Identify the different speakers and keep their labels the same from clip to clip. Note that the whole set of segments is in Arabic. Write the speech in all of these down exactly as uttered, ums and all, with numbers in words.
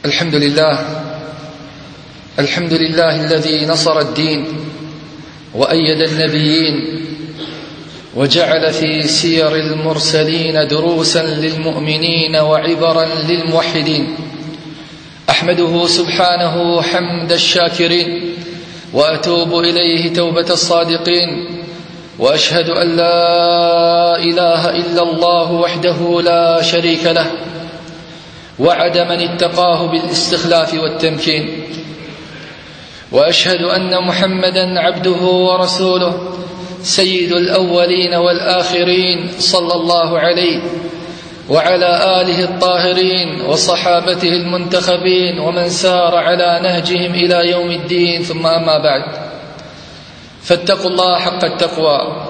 Speaker 1: الحمد لله الحمد لله الذي نصر الدين وأيد النبيين وجعل في سير المرسلين دروسا للمؤمنين وعبرا للموحدين. أحمده سبحانه حمد الشاكرين وأتوب إليه توبة الصادقين، وأشهد أن لا إله إلا الله وحده لا شريك له وعد من اتقاه بالاستخلاف والتمكين، وأشهد أن محمدا عبده ورسوله سيد الأولين والآخرين صلى الله عليه وعلى آله الطاهرين وصحابته المنتخبين ومن سار على نهجهم إلى يوم الدين. ثم أما بعد، فاتقوا الله حق التقوى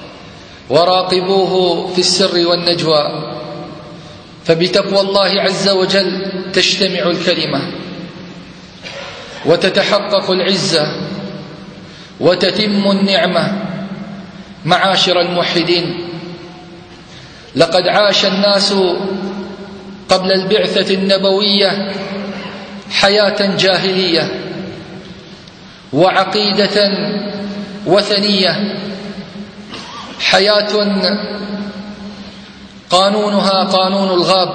Speaker 1: وراقبوه في السر والنجوى، فبتقوى الله عز وجل تجتمع الكلمة وتتحقق العزة وتتم النعمة. معاشر الموحدين، لقد عاش الناس قبل البعثة النبوية حياة جاهلية وعقيدة وثنية، حياة قانونها قانون الغاب،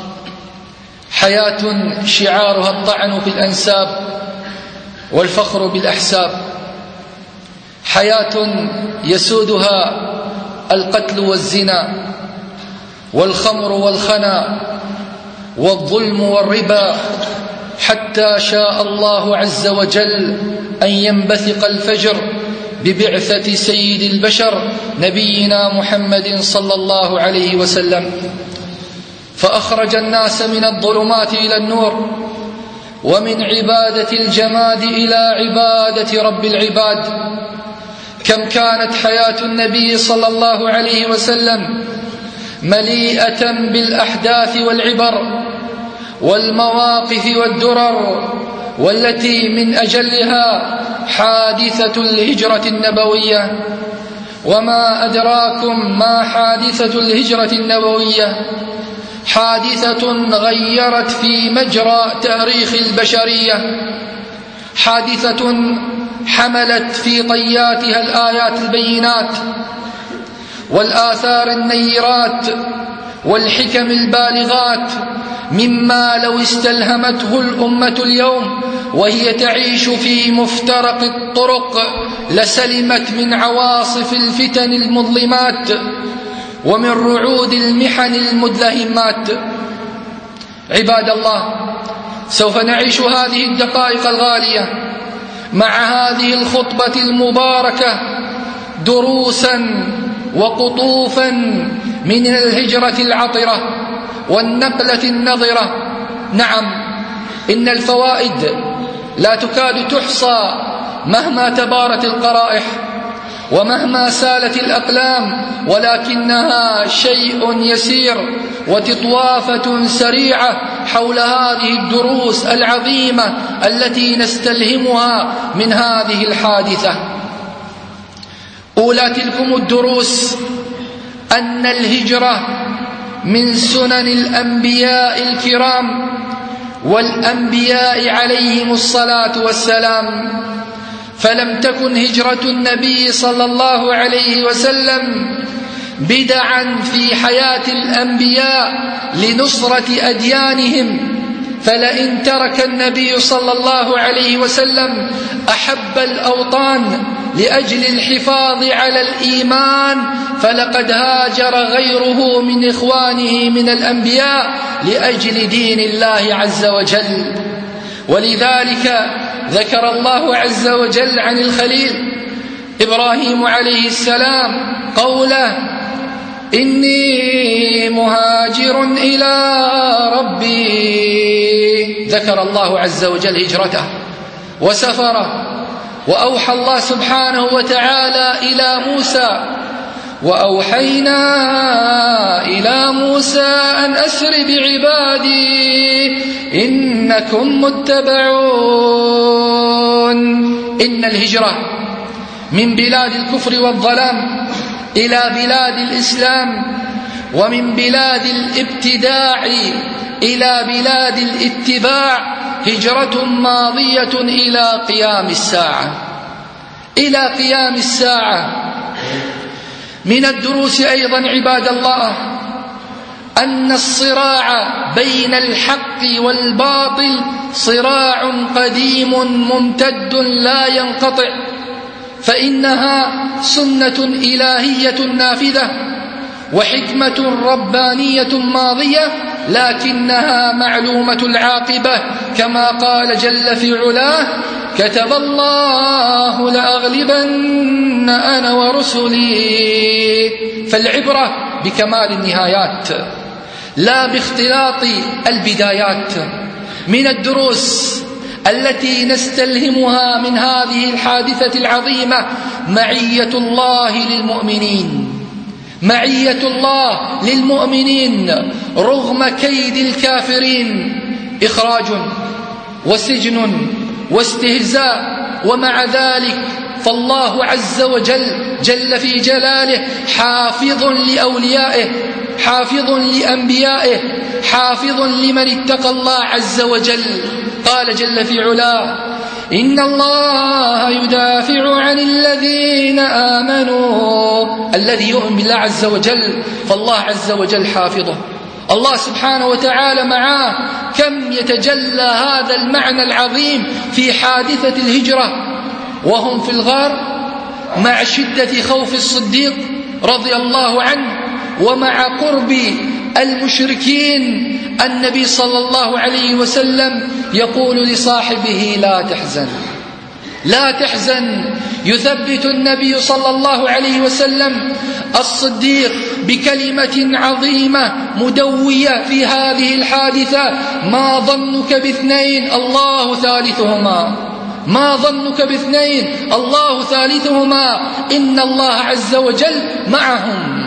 Speaker 1: حياة شعارها الطعن في الأنساب والفخر بالأحساب، حياة يسودها القتل والزنا والخمر والخنا والظلم والربا، حتى شاء الله عز وجل أن ينبثق الفجر ببعثة سيد البشر نبينا محمد صلى الله عليه وسلم، فأخرج الناس من الظلمات إلى النور، ومن عبادة الجماد إلى عبادة رب العباد. كم كانت حياة النبي صلى الله عليه وسلم مليئة بالأحداث والعبر والمواقف والدرر، والتي من أجلها حادثة الهجرة النبوية. وما أدراكم ما حادثة الهجرة النبوية؟ حادثة غيرت في مجرى تاريخ البشرية، حادثة حملت في طياتها الآيات البينات والآثار النيرات والحكم البالغات، مما لو استلهمته الأمة اليوم وهي تعيش في مفترق الطرق لسلمت من عواصف الفتن المظلمات ومن رعود المحن المدلهمات. عباد الله، سوف نعيش هذه الدقائق الغالية مع هذه الخطبة المباركة دروسا وقطوفا من الهجرة العطرة والنقلة النظرة. نعم، إن الفوائد لا تكاد تحصى مهما تبارت القرائح ومهما سالت الأقلام، ولكنها شيء يسير وتطوافة سريعة حول هذه الدروس العظيمة التي نستلهمها من هذه الحادثة. أولى تلكم الدروس أن الهجرة من سنن الأنبياء الكرام والأنبياء عليهم الصلاة والسلام، فلم تكن هجرة النبي صلى الله عليه وسلم بدعا في حياة الأنبياء لنصرة أديانهم، فلئن ترك النبي صلى الله عليه وسلم أحب الأوطان لأجل الحفاظ على الإيمان فلقد هاجر غيره من إخوانه من الأنبياء لأجل دين الله عز وجل. ولذلك ذكر الله عز وجل عن الخليل إبراهيم عليه السلام قوله: إني مهاجر إلى ربي. ذكر الله عز وجل هجرته وسفره، وأوحى الله سبحانه وتعالى إلى موسى: وأوحينا إلى موسى أن أسر بعبادي إنكم متبعون. إن الهجرة من بلاد الكفر والظلام إلى بلاد الإسلام ومن بلاد الابتداع إلى بلاد الاتباع هجرة ماضية إلى قيام الساعة إلى قيام الساعة. من الدروس أيضا عباد الله أن الصراع بين الحق والباطل صراع قديم ممتد لا ينقطع، فإنها سنة إلهية نافذة وحكمة ربانية ماضية، لكنها معلومة العاقبة، كما قال جل في علاه: كتب الله لأغلبن أنا ورسلي. فالعبرة بكمال النهايات لا باختلاط البدايات. من الدروس التي نستلهمها من هذه الحادثة العظيمة معية الله للمؤمنين، معية الله للمؤمنين رغم كيد الكافرين، إخراج وسجن واستهزاء، ومع ذلك فالله عز وجل جل في جلاله حافظ لأوليائه، حافظ لأنبيائه، حافظ لمن اتقى الله عز وجل. قال جل في علاه: إن الله يدافع عن الذين آمنوا. الذي يؤمن بالله عز وجل فالله عز وجل حافظه، الله سبحانه وتعالى معاه. كم يتجلى هذا المعنى العظيم في حادثة الهجرة وهم في الغار مع شدة خوف الصديق رضي الله عنه ومع قرب المشركين. النبي صلى الله عليه وسلم يقول لصاحبه: لا تحزن لا تحزن. يثبت النبي صلى الله عليه وسلم الصديق بكلمة عظيمة مدوية في هذه الحادثة: ما ظنك باثنين الله ثالثهما، ما ظنك باثنين الله ثالثهما، إن الله عز وجل معهم.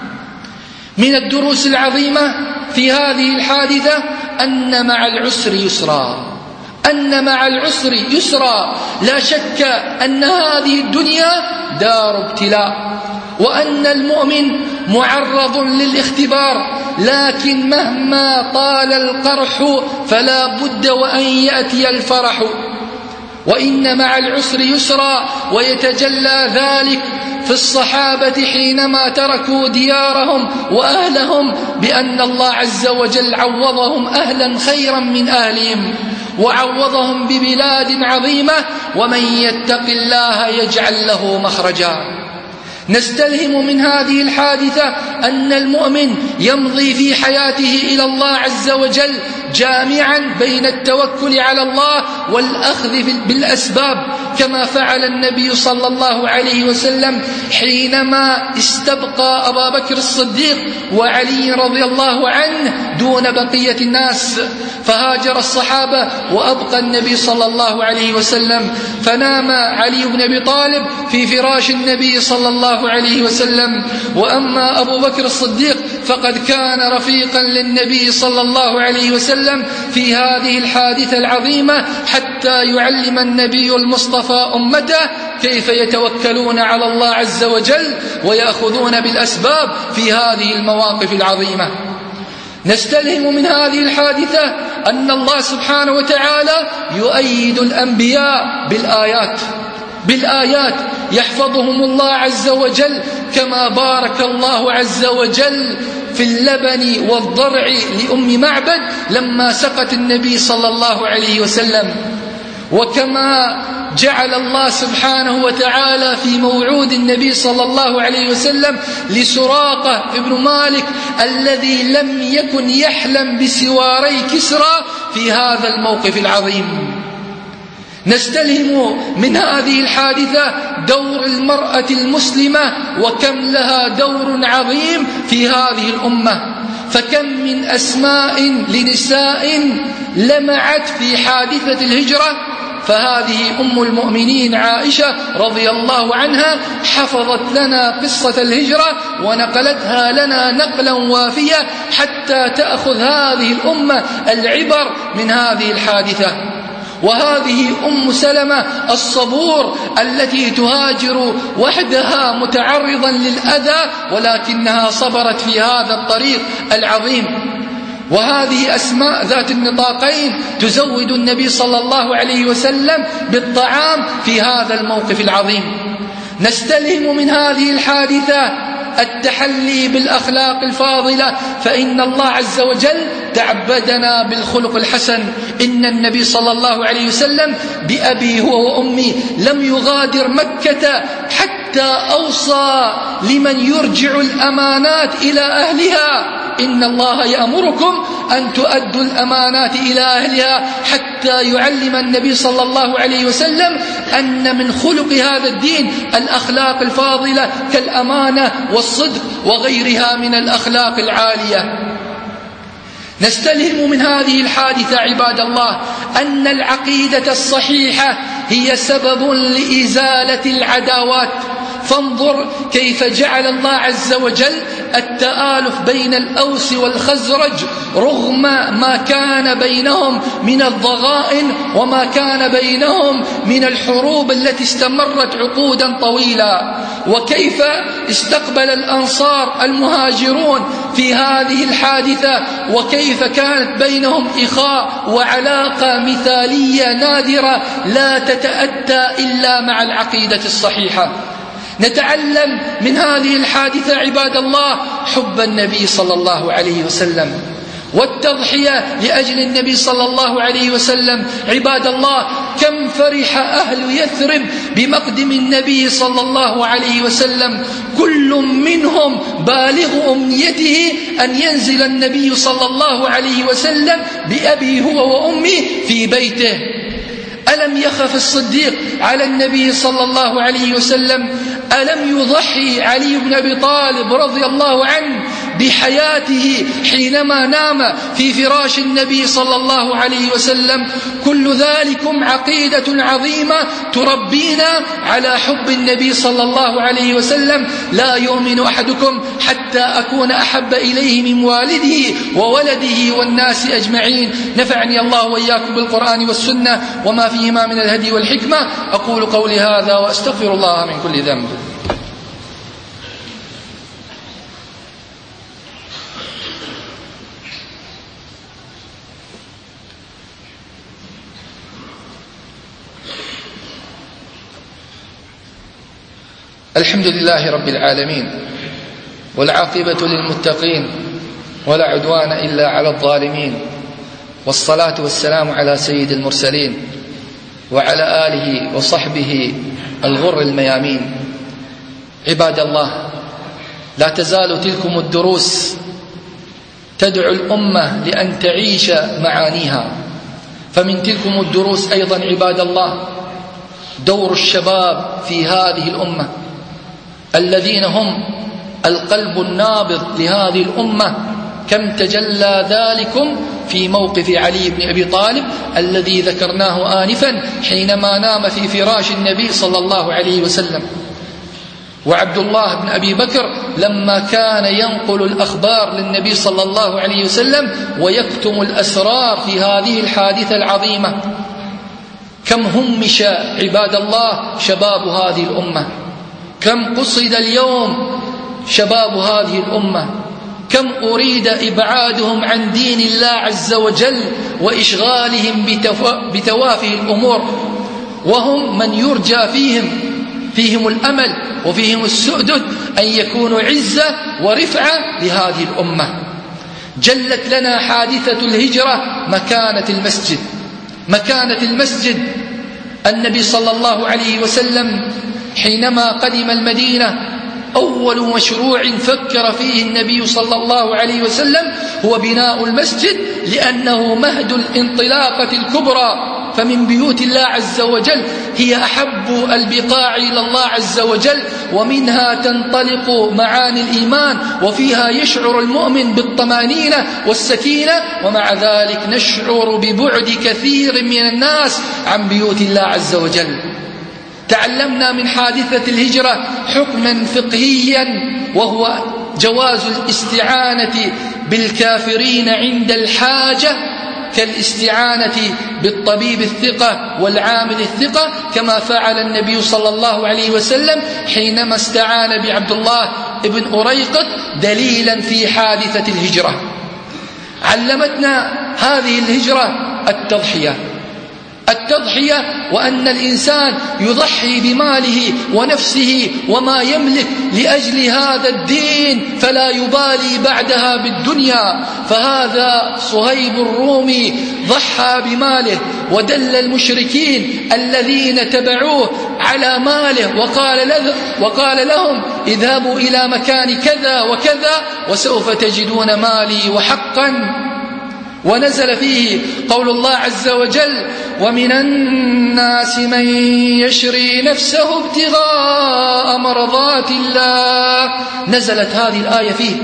Speaker 1: من الدروس العظيمة في هذه الحادثة أن مع العسر يسرا، أن مع العسر يسرا. لا شك أن هذه الدنيا دار ابتلاء، وأن المؤمن معرض للاختبار، لكن مهما طال القرح فلا بد وأن يأتي الفرح. وإن مع العسر يسرا، ويتجلى ذلك في الصحابة حينما تركوا ديارهم وأهلهم بأن الله عز وجل عوضهم أهلا خيرا من أهلهم، وعوضهم ببلاد عظيمة. ومن يتق الله يجعل له مخرجا. نستلهم من هذه الحادثة أن المؤمن يمضي في حياته إلى الله عز وجل جامعا بين التوكل على الله والأخذ بالأسباب، كما فعل النبي صلى الله عليه وسلم حينما استبقى أبا بكر الصديق وعلي رضي الله عنه دون بقية الناس، فهاجر الصحابة وأبقى النبي صلى الله عليه وسلم، فنام علي بن أبي طالب في فراش النبي صلى الله عليه وسلم. وأما أبو بكر الصديق فقد كان رفيقا للنبي صلى الله عليه وسلم في هذه الحادثة العظيمة، حتى يعلم النبي المصطفى أمته كيف يتوكلون على الله عز وجل ويأخذون بالأسباب في هذه المواقف العظيمة. نستلهم من هذه الحادثة أن الله سبحانه وتعالى يؤيد الأنبياء بالآيات، بالآيات يحفظهم الله عز وجل، كما بارك الله عز وجل في اللبن والضرع لأم معبد لما سقت النبي صلى الله عليه وسلم، وكما جعل الله سبحانه وتعالى في موعود النبي صلى الله عليه وسلم لسراقة ابن مالك الذي لم يكن يحلم بسواري كسرى في هذا الموقف العظيم. نستلهم من هذه الحادثة دور المرأة المسلمة، وكم لها دور عظيم في هذه الأمة. فكم من أسماء لنساء لمعت في حادثة الهجرة، فهذه أم المؤمنين عائشة رضي الله عنها حفظت لنا قصة الهجرة ونقلتها لنا نقلا وافية حتى تأخذ هذه الأمة العبر من هذه الحادثة. وهذه أم سلمة الصبور التي تهاجر وحدها متعرضا للأذى ولكنها صبرت في هذا الطريق العظيم. وهذه أسماء ذات النطاقين تزود النبي صلى الله عليه وسلم بالطعام في هذا الموقف العظيم. نستلهم من هذه الحادثة التحلي بالأخلاق الفاضلة، فإن الله عز وجل تعبدنا بالخلق الحسن. إن النبي صلى الله عليه وسلم بأبي هو وأمي لم يغادر مكة حتى أوصى لمن يرجع الأمانات إلى أهلها: إن الله يأمركم أن تؤدوا الأمانات إلى أهلها، حتى يعلم النبي صلى الله عليه وسلم أن من خلق هذا الدين الأخلاق الفاضلة كالأمانة والصدق وغيرها من الأخلاق العالية. نستلهم من هذه الحادثة عباد الله أن العقيدة الصحيحة هي سبب لإزالة العداوات. فانظر كيف جعل الله عز وجل التآلف بين الأوس والخزرج رغم ما كان بينهم من الضغائن وما كان بينهم من الحروب التي استمرت عقودا طويلة، وكيف استقبل الأنصار المهاجرون في هذه الحادثة، وكيف كانت بينهم إخاء وعلاقة مثالية نادرة لا تتأتى إلا مع العقيدة الصحيحة. نتعلم من هذه الحادثة عباد الله حب النبي صلى الله عليه وسلم والتضحية لأجل النبي صلى الله عليه وسلم. عباد الله، كم فرح أهل يثرب بمقدم النبي صلى الله عليه وسلم، كل منهم بالغ أمنيته أن ينزل النبي صلى الله عليه وسلم بأبي هو وأمي في بيته. ألم يخف الصديق على النبي صلى الله عليه وسلم؟ ألم يضحي علي بن أبي طالب رضي الله عنه بحياته حينما نام في فراش النبي صلى الله عليه وسلم؟ كل ذلكم عقيدة عظيمة تربينا على حب النبي صلى الله عليه وسلم. لا يؤمن أحدكم حتى أكون أحب إليه من والده وولده والناس أجمعين. نفعني الله وإياكم بالقرآن والسنة وما فيهما من الهدي والحكمة. أقول قولي هذا وأستغفر الله من كل ذنب. الحمد لله رب العالمين، والعاقبة للمتقين، ولا عدوان إلا على الظالمين، والصلاة والسلام على سيد المرسلين وعلى آله وصحبه الغر الميامين. عباد الله، لا تزال تلكم الدروس تدعو الأمة لأن تعيش معانيها. فمن تلكم الدروس أيضا عباد الله دور الشباب في هذه الأمة، الذين هم القلب النابض لهذه الأمة. كم تجلى ذلكم في موقف علي بن أبي طالب الذي ذكرناه آنفا حينما نام في فراش النبي صلى الله عليه وسلم، وعبد الله بن أبي بكر لما كان ينقل الأخبار للنبي صلى الله عليه وسلم ويكتم الأسرار في هذه الحادثة العظيمة. كم همش عباد الله شباب هذه الأمة، كم قصد اليوم شباب هذه الأمة، كم أريد إبعادهم عن دين الله عز وجل وإشغالهم بتوافه الأمور، وهم من يرجى فيهم فيهم الأمل وفيهم السؤدد أن يكونوا عزة ورفعة لهذه الأمة. جلت لنا حادثة الهجرة مكانة المسجد، مكانة المسجد. النبي صلى الله عليه وسلم حينما قدم المدينة أول مشروع فكر فيه النبي صلى الله عليه وسلم هو بناء المسجد، لأنه مهد الانطلاقة الكبرى. فمن بيوت الله عز وجل هي أحب البقاع إلى الله عز وجل، ومنها تنطلق معاني الإيمان، وفيها يشعر المؤمن بالطمأنينة والسكينة، ومع ذلك نشعر ببعد كثير من الناس عن بيوت الله عز وجل. تعلمنا من حادثة الهجرة حكما فقهيا، وهو جواز الاستعانة بالكافرين عند الحاجة كالاستعانة بالطبيب الثقة والعامل الثقة، كما فعل النبي صلى الله عليه وسلم حينما استعان بعبد الله بن أريقط دليلا في حادثة الهجرة. علمتنا هذه الهجرة التضحية التضحية وأن الإنسان يضحي بماله ونفسه وما يملك لأجل هذا الدين، فلا يبالي بعدها بالدنيا. فهذا صهيب الرومي ضحى بماله ودل المشركين الذين تبعوه على ماله، وقال, له وقال لهم اذهبوا إلى مكان كذا وكذا وسوف تجدون مالي وحقا. ونزل فيه قول الله عز وجل: ومن الناس من يشري نفسه ابتغاء مرضات الله. نزلت هذه الآية فيه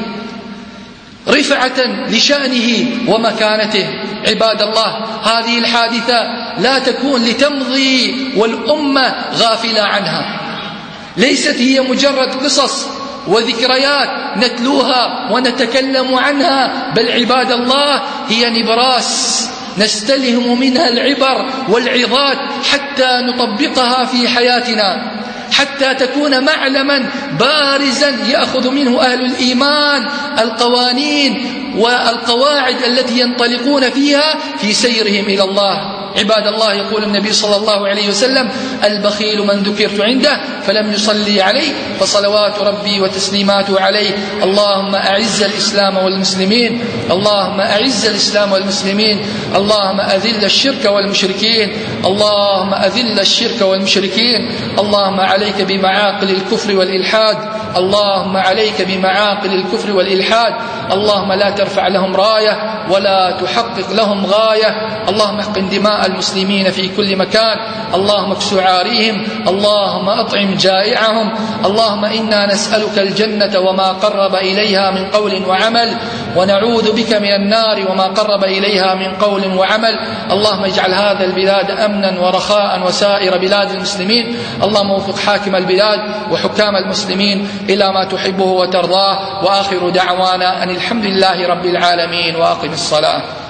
Speaker 1: رفعة لشأنه ومكانته. عباد الله، هذه الحادثة لا تكون لتمضي والأمة غافلة عنها، ليست هي مجرد قصص وذكريات نتلوها ونتكلم عنها، بل عباد الله هي نبراس نستلهم منها العبر والعظات حتى نطبقها في حياتنا، حتى تكون معلما بارزا يأخذ منه أهل الإيمان القوانين والقواعد التي ينطلقون فيها في سيرهم إلى الله. عباد الله، يقول النبي صلى الله عليه وسلم: البخيل من ذكرت عنده فلم يصلي عليه فصلوات ربي وتسليماته عليه. اللهم أعز الإسلام والمسلمين، اللهم أعز الإسلام والمسلمين، اللهم أذل الشرك والمشركين، اللهم أذل الشرك والمشركين، اللهم عليك بمعاقل الكفر والإلحاد، اللهم عليك بمعاقل الكفر والإلحاد، اللهم لا ترفع لهم راية ولا تحقق لهم غاية، اللهم احقن دماء المسلمين في كل مكان، اللهم اكس عاريهم، اللهم أطعم جائعهم، اللهم إنا نسألك الجنة وما قرب إليها من قول وعمل، ونعوذ بك من النار وما قرب إليها من قول وعمل. اللهم اجعل هذا البلاد أمنا ورخاء وسائر بلاد المسلمين، اللهم وفق حاكم البلاد وحكام المسلمين إلى ما تحبه وترضاه. وآخر دعوانا أن الحمد لله رب العالمين، وأقم الصلاة.